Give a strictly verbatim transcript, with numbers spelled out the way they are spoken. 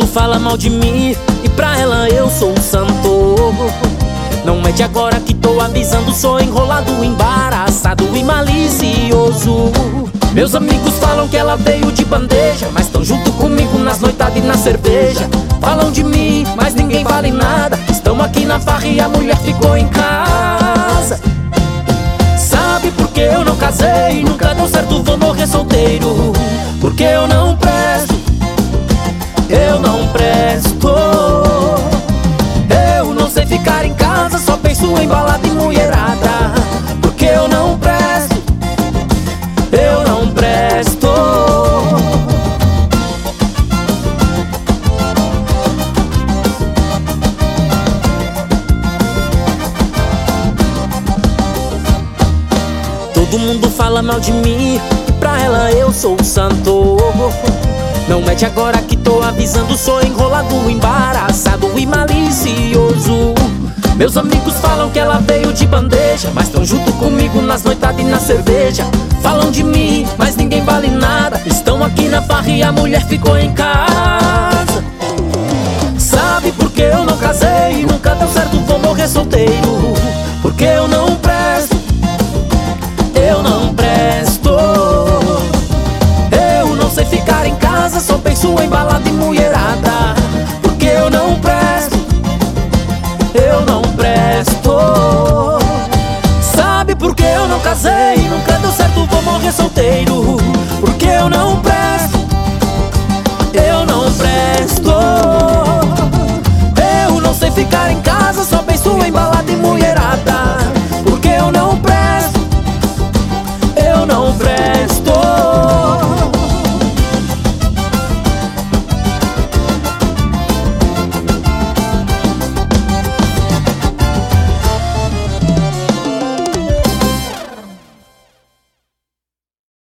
fala mal de mim e pra ela eu sou um santo. Não mete agora que tô avisando, sou enrolado, embaraçado e malicioso. Meus amigos falam que ela veio de bandeja, mas tão junto comigo nas noitadas e na cerveja. Falam de mim, mas ninguém fala em nada. Estão aqui na farra e a mulher ficou em casa. Sabe por que eu não casei? Nunca deu certo, vou morrer solteiro. Porque eu não presto, eu não presto. Eu não sei ficar em casa, só penso em balada e mulherada. Porque eu não presto, eu não presto. Todo mundo fala mal de mim e pra ela eu sou o santo. Não mete agora que tô avisando, sou enrolado, embaraçado e malicioso. Meus amigos falam que ela veio de bandeja, mas tão junto comigo nas noitadas e na cerveja. Falam de mim, mas ninguém vale nada. Estão aqui na farra e a mulher ficou em casa. Sabe por que eu não casei? Nunca deu certo, vou morrer solteiro. Porque eu não presto, eu não presto. Eu não sei ficar em casa, só penso em balada e mulherada. Porque eu não presto, eu não presto. Sabe por que eu não casei? Nunca deu certo, vou morrer solteiro.